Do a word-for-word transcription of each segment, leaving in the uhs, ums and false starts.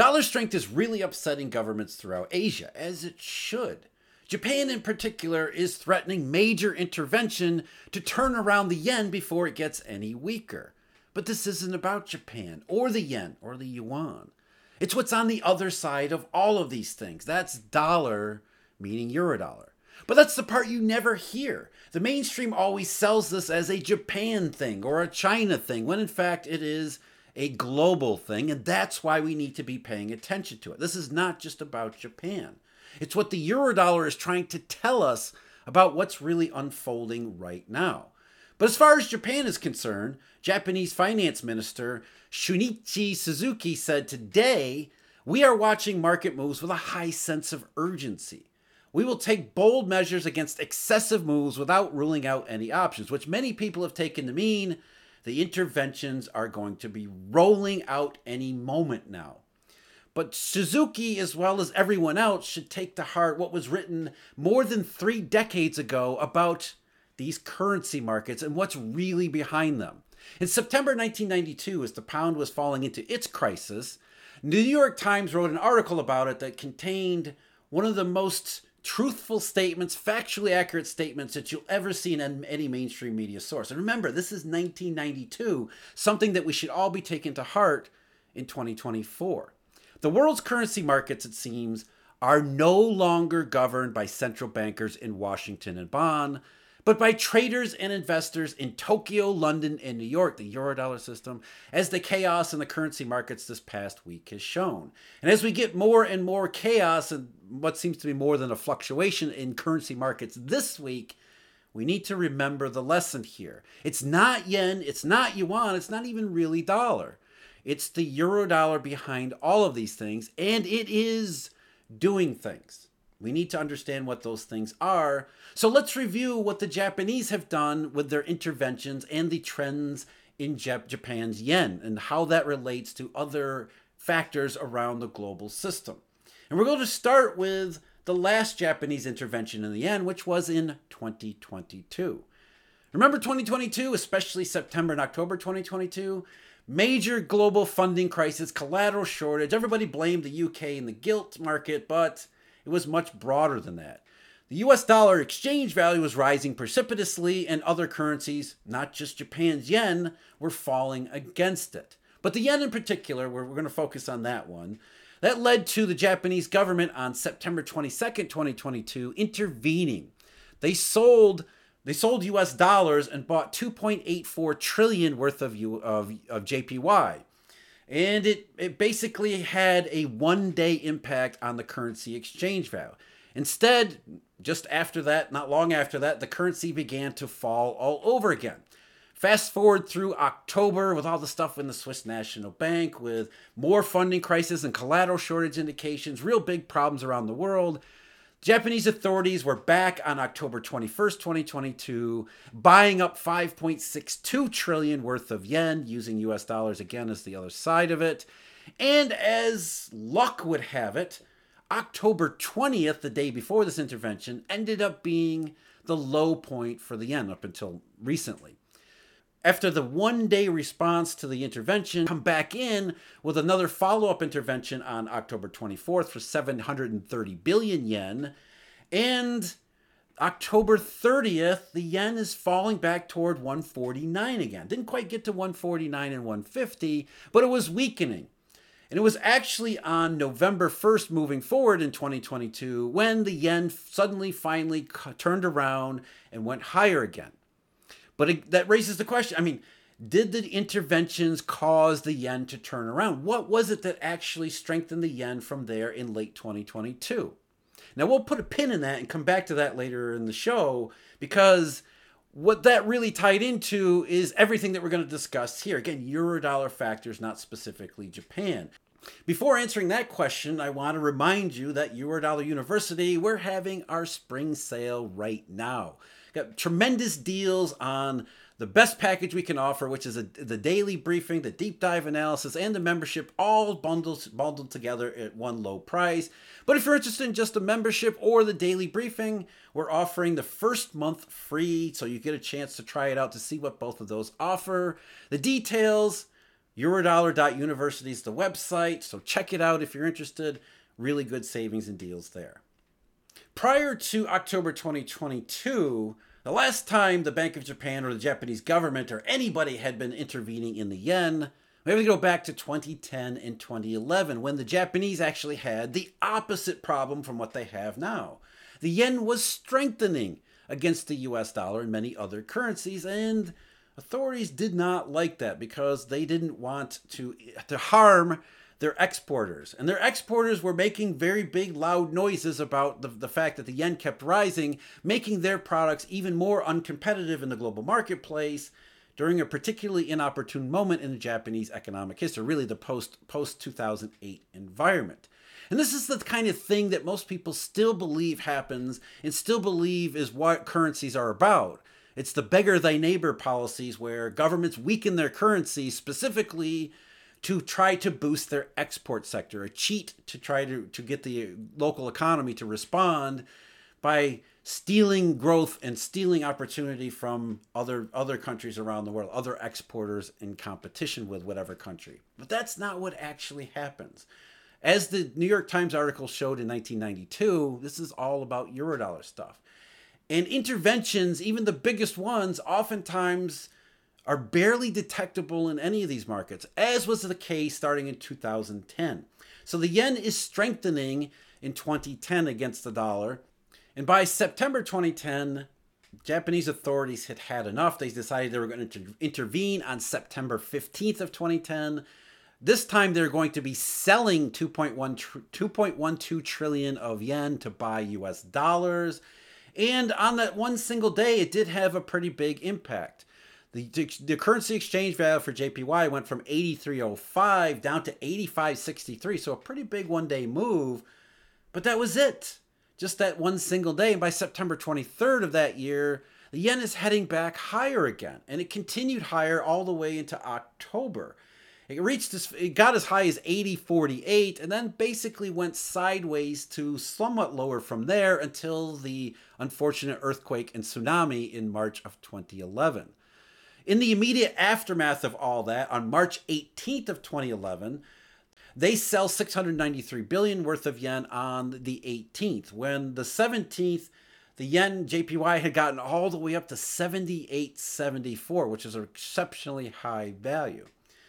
Dollar strength is really upsetting governments throughout Asia, as it should. Japan in particular is threatening major intervention to turn around the yen before it gets any weaker. But this isn't about Japan, or the yen, or the yuan. It's what's on the other side of all of these things. That's dollar, meaning eurodollar. But that's the part you never hear. The mainstream always sells this as a Japan thing or a China thing, when in fact it is a global thing, and that's why we need to be paying attention to it. This is not just about Japan. It's what the eurodollar is trying to tell us about what's really unfolding right now. But as far as Japan is concerned, Japanese Finance Minister Shunichi Suzuki said today, "We are watching market moves with a high sense of urgency. We will take bold measures against excessive moves without ruling out any options," which many people have taken to mean the interventions are going to be rolling out any moment now. But Suzuki, as well as everyone else, should take to heart what was written more than three decades ago about these currency markets and what's really behind them. In September nineteen ninety-two, as the pound was falling into its crisis, the New York Times wrote an article about it that contained one of the most truthful statements, factually accurate statements that you'll ever see in any mainstream media source. And remember, this is nineteen ninety-two, something that we should all be taking to heart in twenty twenty-four. The world's currency markets, it seems, are no longer governed by central bankers in Washington and Bonn, but by traders and investors in Tokyo, London, and New York, the Eurodollar system, as the chaos in the currency markets this past week has shown. And as we get more and more chaos and what seems to be more than a fluctuation in currency markets this week, we need to remember the lesson here. It's not yen, it's not yuan, it's not even really dollar. It's the Eurodollar behind all of these things, and it is doing things. We need to understand what those things are. So let's review what the Japanese have done with their interventions and the trends in Jap- Japan's yen and how that relates to other factors around the global system. And we're going to start with the last Japanese intervention in the yen, which was in twenty twenty-two. Remember twenty twenty-two, especially September and October twenty twenty-two? Major global funding crisis, collateral shortage. Everybody blamed the U K and the gilt market, but it was much broader than that. The U S dollar exchange value was rising precipitously, and other currencies, not just Japan's yen, were falling against it. But the yen in particular, we're, we're going to focus on that one. That led to the Japanese government on September twenty-second, twenty twenty-two, intervening. They sold they sold U S dollars and bought two point eight four trillion worth of, U, of, of J P Y. And it, it basically had a one-day impact on the currency exchange value. Instead, just after that, not long after that, the currency began to fall all over again. Fast forward through October with all the stuff in the Swiss National Bank, with more funding crisis and collateral shortage indications, real big problems around the world. Japanese authorities were back on October twenty-first, twenty twenty-two, buying up five point six two trillion worth of yen, using U S dollars again as the other side of it. And as luck would have it, October twentieth, the day before this intervention, ended up being the low point for the yen up until recently. After the one-day response to the intervention, come back in with another follow-up intervention on October twenty-fourth for seven hundred thirty billion yen. And October thirtieth, the yen is falling back toward one forty-nine again. Didn't quite get to one forty-nine and one fifty, but it was weakening. And it was actually on November first moving forward in twenty twenty-two when the yen suddenly finally turned around and went higher again. But it, that raises the question, I mean, did the interventions cause the yen to turn around? What was it that actually strengthened the yen from there in late twenty twenty-two? Now, we'll put a pin in that and come back to that later in the show, because what that really tied into is everything that we're going to discuss here. Again, Eurodollar factors, not specifically Japan. Before answering that question, I want to remind you that Eurodollar University, we're having our spring sale right now. Got tremendous deals on the best package we can offer, which is a, the daily briefing, the deep dive analysis, and the membership, all bundled, bundled together at one low price. But if you're interested in just the membership or the daily briefing, we're offering the first month free, so you get a chance to try it out to see what both of those offer. The details, Eurodollar dot university is the website, so check it out if you're interested. Really good savings and deals there. Prior to October twenty twenty-two, the last time the Bank of Japan or the Japanese government or anybody had been intervening in the yen, we have to go back to twenty ten and twenty eleven, when the Japanese actually had the opposite problem from what they have now. The yen was strengthening against the U S dollar and many other currencies, and authorities did not like that because they didn't want to, to harm their exporters. And their exporters were making very big, loud noises about the, the fact that the yen kept rising, making their products even more uncompetitive in the global marketplace during a particularly inopportune moment in the Japanese economic history, really the post, post two thousand eight environment. And this is the kind of thing that most people still believe happens and still believe is what currencies are about. It's the beggar thy neighbor policies where governments weaken their currencies specifically to try to boost their export sector, a cheat to try to, to get the local economy to respond by stealing growth and stealing opportunity from other, other countries around the world, other exporters in competition with whatever country. But that's not what actually happens. As the New York Times article showed in nineteen ninety-two, this is all about Eurodollar stuff. And interventions, even the biggest ones, oftentimes are barely detectable in any of these markets, as was the case starting in two thousand ten. So the yen is strengthening in twenty ten against the dollar. And by September twenty ten, Japanese authorities had had enough. They decided they were going to intervene on September fifteenth of twenty ten. This time they're going to be selling two point one, two point one two trillion of yen to buy U S dollars. And on that one single day, it did have a pretty big impact. The, the currency exchange value for J P Y went from eighty-three oh five down to eighty-five sixty-three. So a pretty big one-day move. But that was it. Just that one single day. And by September twenty-third of that year, the yen is heading back higher again. And it continued higher all the way into October. It reached this, it got as high as eighty forty-eight and then basically went sideways to somewhat lower from there until the unfortunate earthquake and tsunami in March of twenty eleven. In the immediate aftermath of all that, on March eighteenth of twenty eleven, they sell six hundred ninety-three billion worth of yen on the eighteenth. When the seventeenth, the yen J P Y had gotten all the way up to seventy-eight seventy-four, which is an exceptionally high value.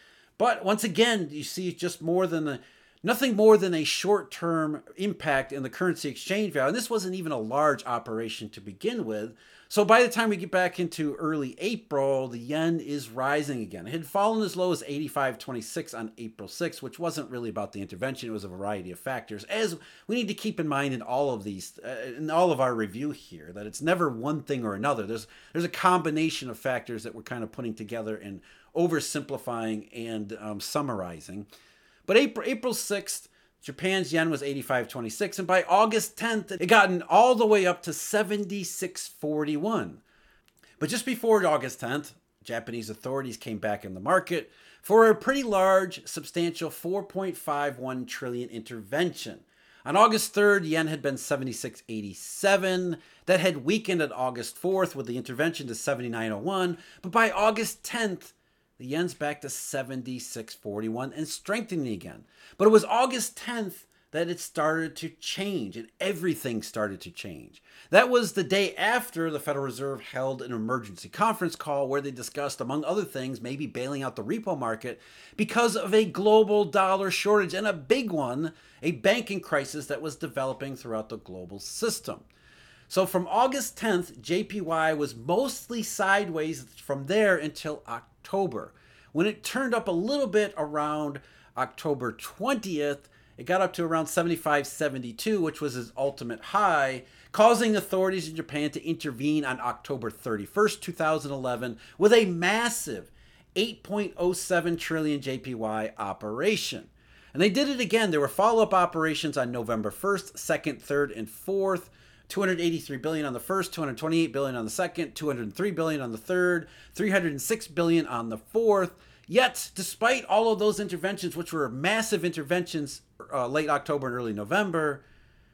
But once again, you see just more than a, nothing more than a short-term impact in the currency exchange value. And this wasn't even a large operation to begin with. So by the time we get back into early April, the yen is rising again. It had fallen as low as eighty-five twenty-six on April sixth, which wasn't really about the intervention. It was a variety of factors, as we need to keep in mind in all of these, uh, in all of our review here, that it's never one thing or another. There's, there's a combination of factors that we're kind of putting together and oversimplifying and um, summarizing. But April, April sixth, Japan's yen was eighty-five twenty-six, and by August tenth, it had gotten all the way up to seventy-six forty-one. But just before August tenth, Japanese authorities came back in the market for a pretty large, substantial four point five one trillion intervention. On August third, yen had been seventy-six eighty-seven. That had weakened on August fourth with the intervention to seventy-nine oh one. But by August tenth, the yen's back to seventy-six forty-one and strengthening again. But it was August tenth that it started to change, and everything started to change. That was the day after the Federal Reserve held an emergency conference call where they discussed, among other things, maybe bailing out the repo market because of a global dollar shortage, and a big one, a banking crisis that was developing throughout the global system. So from August tenth, J P Y was mostly sideways from there until October, when it turned up a little bit around October twentieth. It got up to around seventy-five seventy-two, which was its ultimate high, causing authorities in Japan to intervene on October thirty-first, two thousand eleven, with a massive eight point oh seven trillion J P Y operation. And they did it again. There were follow-up operations on November first, second, third, and fourth. two hundred eighty-three billion on the first, two hundred twenty-eight billion on the second, two hundred three billion on the third, three hundred six billion on the fourth. Yet, despite all of those interventions, which were massive interventions uh, late October and early November,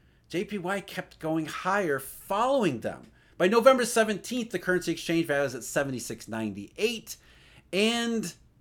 J P Y kept going higher following them. By November seventeenth, the currency exchange value is at seventy-six ninety-eight, and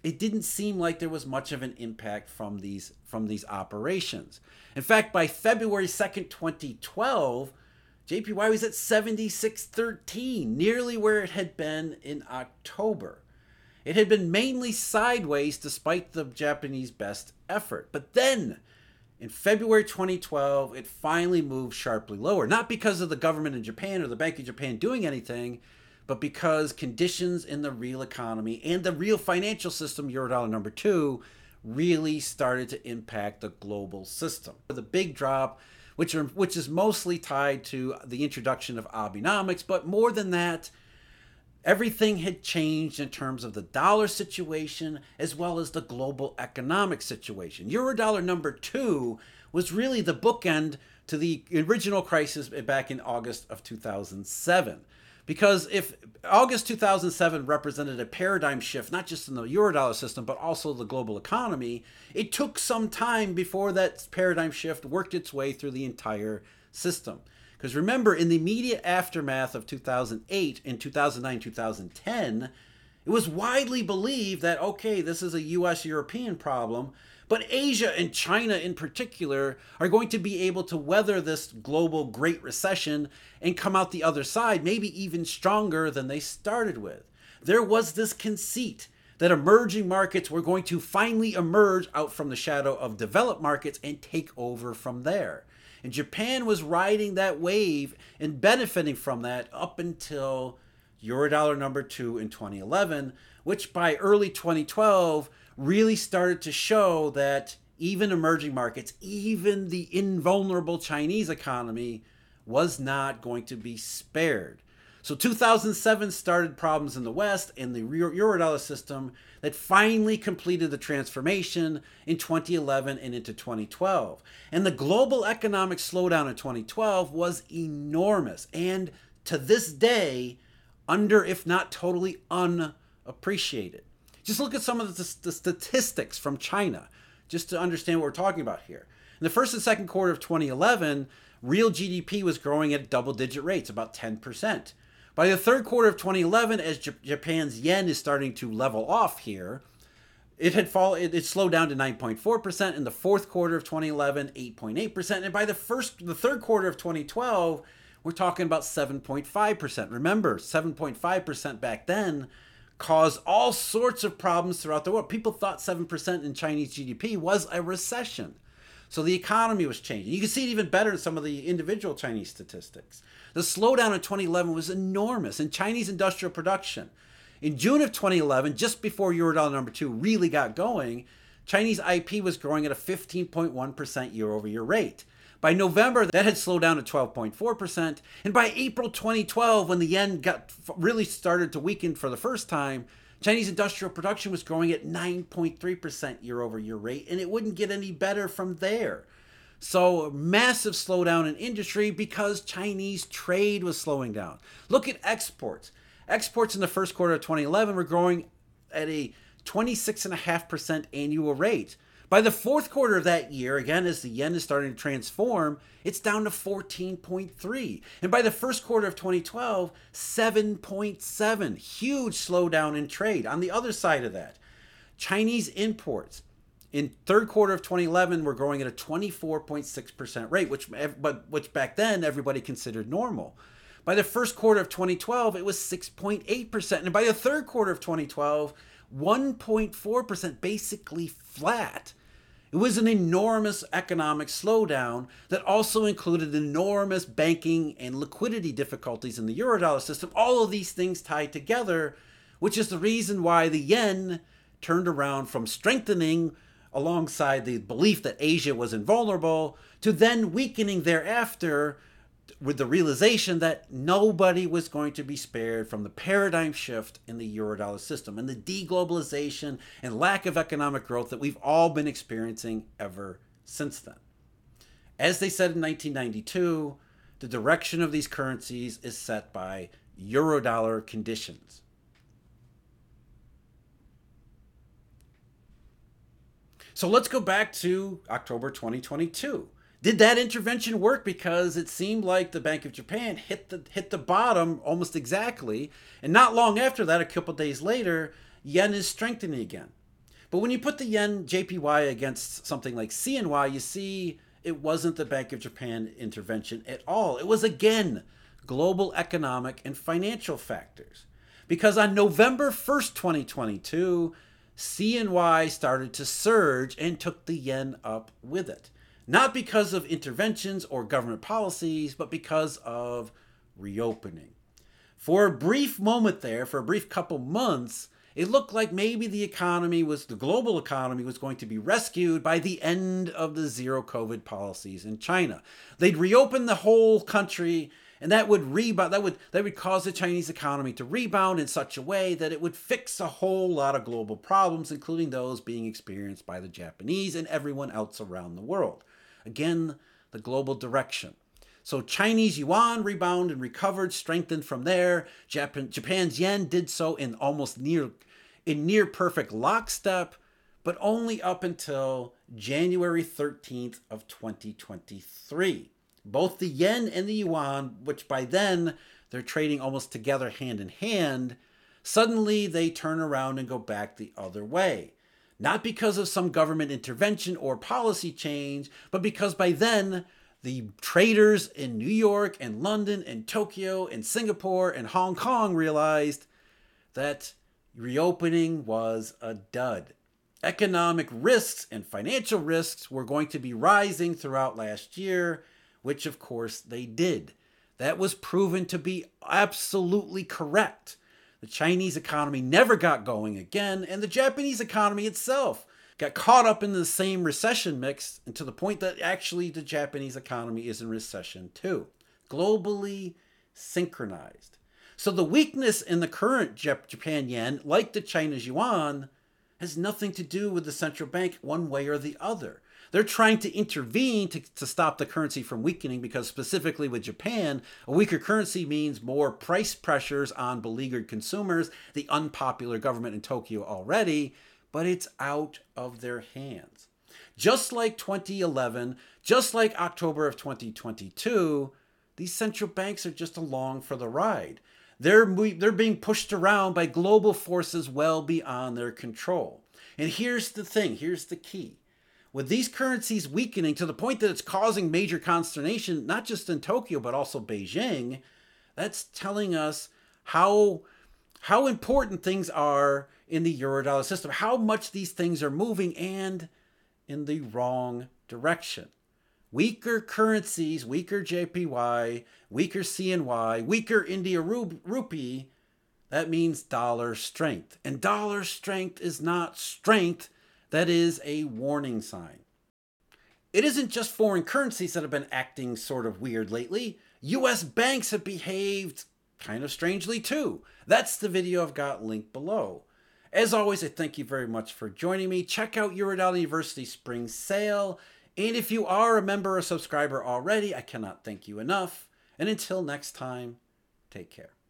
it didn't seem like there was much of an impact from these from these operations. In fact, by February second, twenty twelve, J P Y was at seventy-six thirteen, nearly where it had been in October. It had been mainly sideways despite the Japanese best effort. But then, in February twenty twelve, it finally moved sharply lower. Not because of the government in Japan or the Bank of Japan doing anything, but because conditions in the real economy and the real financial system, Eurodollar number two, really started to impact the global system. The big drop, which, are, which is mostly tied to the introduction of Abenomics, but more than that, everything had changed in terms of the dollar situation as well as the global economic situation. Eurodollar number two was really the bookend to the original crisis back in August of two thousand seven. Because if August two thousand seven represented a paradigm shift, not just in the Eurodollar system, but also the global economy, it took some time before that paradigm shift worked its way through the entire system. Because remember, in the immediate aftermath of two thousand eight, in two thousand nine, two thousand ten, it was widely believed that, okay, this is a U S European problem, but Asia and China in particular are going to be able to weather this global Great Recession and come out the other side, maybe even stronger than they started with. There was this conceit that emerging markets were going to finally emerge out from the shadow of developed markets and take over from there. And Japan was riding that wave and benefiting from that up until Eurodollar number two in twenty eleven, which by early twenty twelve really started to show that even emerging markets, even the invulnerable Chinese economy, was not going to be spared. So two thousand seven started problems in the West and the Eurodollar system that finally completed the transformation in twenty eleven and into twenty twelve. And the global economic slowdown in twenty twelve was enormous and to this day, under if not totally unappreciated. Just look at some of the, the statistics from China, just to understand what we're talking about here. In the first and second quarter of twenty eleven, real G D P was growing at double-digit rates, about ten percent. By the third quarter of twenty eleven, as J- Japan's yen is starting to level off here, it had fall, it, it slowed down to nine point four percent. In the fourth quarter of twenty eleven, eight point eight percent. And by the first, the third quarter of twenty twelve, we're talking about seven point five percent. Remember, seven point five percent back then caused all sorts of problems throughout the world. People thought seven percent in Chinese G D P was a recession. So the economy was changing. You can see it even better in some of the individual Chinese statistics. The slowdown in twenty eleven was enormous in Chinese industrial production. In June of twenty eleven, just before Eurodollar number two really got going, Chinese I P was growing at a fifteen point one percent year-over-year rate. By November, that had slowed down to twelve point four percent. And by April twenty twelve, when the yen got really started to weaken for the first time, Chinese industrial production was growing at nine point three percent year-over-year rate, and it wouldn't get any better from there. So massive slowdown in industry because Chinese trade was slowing down. Look at exports. Exports in the first quarter of twenty eleven were growing at a twenty-six point five percent annual rate. By the fourth quarter of that year, again, as the yen is starting to transform, it's down to fourteen point three. And by the first quarter of twenty twelve, seven point seven. Huge slowdown in trade. On the other side of that, Chinese imports in third quarter of twenty eleven were growing at a twenty-four point six percent rate, which, but, which back then everybody considered normal. By the first quarter of twenty twelve, it was six point eight percent. And by the third quarter of twenty twelve, one point four percent, basically flat. It was an enormous economic slowdown that also included enormous banking and liquidity difficulties in the Eurodollar system. All of these things tied together, which is the reason why the yen turned around from strengthening alongside the belief that Asia was invulnerable to then weakening thereafter with the realization that nobody was going to be spared from the paradigm shift in the Eurodollar system and the deglobalization and lack of economic growth that we've all been experiencing ever since then. As they said in nineteen ninety-two, the direction of these currencies is set by Eurodollar conditions. So let's go back to October twenty twenty-two. Did that intervention work? Because it seemed like the Bank of Japan hit the hit the bottom almost exactly. And not long after that, a couple days later, yen is strengthening again. But when you put the yen J P Y against something like C N Y, you see it wasn't the Bank of Japan intervention at all. It was, again, global economic and financial factors. Because on November first, twenty twenty-two, C N Y started to surge and took the yen up with it. Not because of interventions or government policies, but because of reopening. For a brief moment there, for a brief couple months, it looked like maybe the economy was, the global economy was going to be rescued by the end of the zero COVID policies in China. They'd reopen the whole country, and that would rebound, that would, that would cause the Chinese economy to rebound in such a way that it would fix a whole lot of global problems, including those being experienced by the Japanese and everyone else around the world. Again, the global direction. So Chinese yuan rebounded and recovered, strengthened from there. Japan, Japan's yen did so in almost near, in near perfect lockstep, but only up until January thirteenth of twenty twenty-three. Both the yen and the yuan, which by then they're trading almost together hand in hand, suddenly they turn around and go back the other way. Not because of some government intervention or policy change, but because by then the traders in New York and London and Tokyo and Singapore and Hong Kong realized that reopening was a dud. Economic risks and financial risks were going to be rising throughout last year, which of course they did. That was proven to be absolutely correct. The Chinese economy never got going again, and the Japanese economy itself got caught up in the same recession mix, and to the point that actually the Japanese economy is in recession too. Globally synchronized. So the weakness in the current Japan yen, like the China's yuan, has nothing to do with the central bank one way or the other. They're trying to intervene to, to stop the currency from weakening, because specifically with Japan, a weaker currency means more price pressures on beleaguered consumers, the unpopular government in Tokyo already, but it's out of their hands. Just like twenty eleven, just like October of twenty twenty-two, these central banks are just along for the ride. They're, they're being pushed around by global forces well beyond their control. And here's the thing, here's the key. With these currencies weakening to the point that it's causing major consternation, not just in Tokyo, but also Beijing, that's telling us how, how important things are in the Eurodollar system, how much these things are moving and in the wrong direction. Weaker currencies, weaker J P Y, weaker C N Y, weaker India rupee, that means dollar strength. And dollar strength is not strength, that is a warning sign. It isn't just foreign currencies that have been acting sort of weird lately. U S banks have behaved kind of strangely too. That's the video I've got linked below. As always, I thank you very much for joining me. Check out Eurodollar University Spring Sale. And if you are a member or subscriber already, I cannot thank you enough. And until next time, take care.